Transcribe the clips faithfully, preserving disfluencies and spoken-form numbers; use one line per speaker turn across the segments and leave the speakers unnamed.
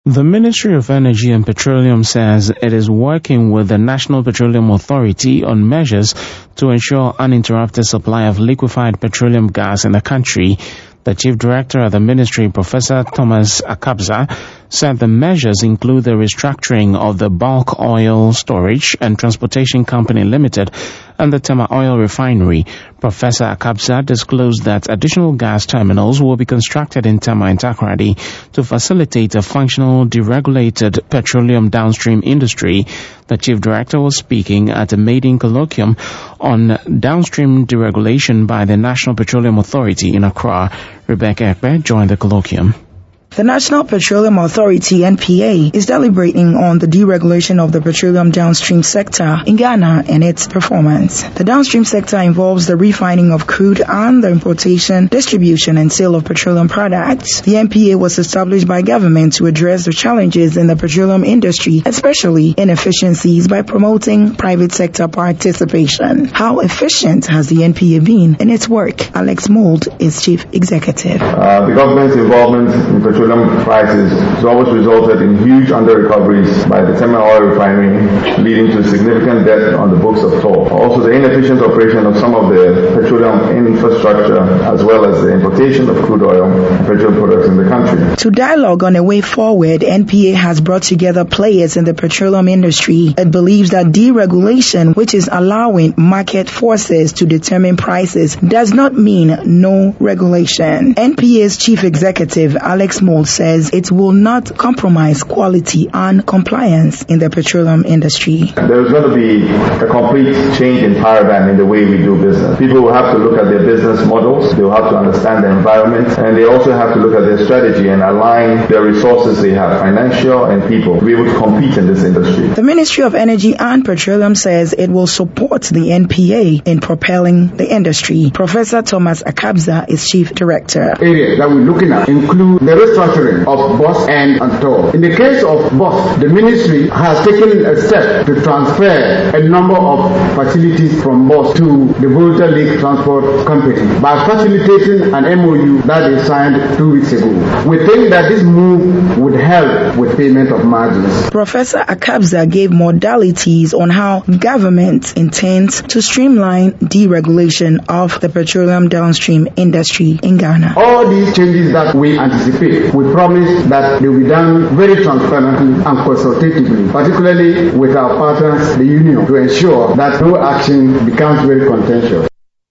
The Ministry of Energy and Petroleum says it is working with the National Petroleum Authority on measures to ensure uninterrupted supply of liquefied petroleum gas in the country. The Chief Director of the Ministry, Professor Thomas Akabza, said the measures include the restructuring of the Bulk Oil Storage and Transportation Company Limited and the Tema Oil Refinery. Professor Akabza disclosed that additional gas terminals will be constructed in Tema and Takoradi to facilitate a functional, deregulated petroleum downstream industry. The Chief Director was speaking at a maiden colloquium on downstream deregulation by the National Petroleum Authority in Accra. Rebecca Ekpe joined the colloquium.
The National Petroleum Authority, N P A, is deliberating on the deregulation of the petroleum downstream sector in Ghana and its performance. The downstream sector involves the refining of crude and the importation, distribution, and sale of petroleum products. The N P A was established by government to address the challenges in the petroleum industry, especially inefficiencies, by promoting private sector participation. How efficient has the N P A been in its work? Alex Mould is Chief Executive.
Uh, the government's involvement in petroleum Petroleum prices has always resulted in huge under-recoveries by the Tema Oil Refinery, leading to significant debt on the books of toll. Also, the inefficient operation of some of the petroleum infrastructure, as well as the importation of crude oil and petroleum products in the country.
To dialogue on a way forward, N P A has brought together players in the petroleum industry. It believes that deregulation, which is allowing market forces to determine prices, does not mean no regulation. N P A's Chief Executive, Alex Mould, says it will not compromise quality and compliance in the petroleum industry.
There's going to be a complete change in paradigm in the way we do business. People will have to look at their business models, they will have to understand the environment, and they also have to look at their strategy and align their resources they have, financial and people, to be able to compete in this industry.
The Ministry of Energy and Petroleum says it will support the N P A in propelling the industry. Professor Thomas Akabza is Chief Director.
Areas that we're looking at include the restructuring of B O S and Toll. In the case of B O S, the ministry has taken a step to transfer a number of facilities from B O S to the Volta Lake Transport Company by facilitating an M O U that they signed two weeks ago. We think that this move would help with payment of margins.
Professor Akabza gave modalities on how government intends to streamline deregulation of the petroleum downstream industry in Ghana.
All these changes that we anticipate, we promise that they will be done very transparently and consultatively, particularly with our partners, the union, to ensure that no action becomes very contentious.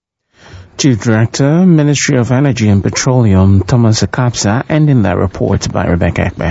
Chief Director, Ministry of Energy and Petroleum, Thomas Akabza, ending that report by Rebecca Ekpe.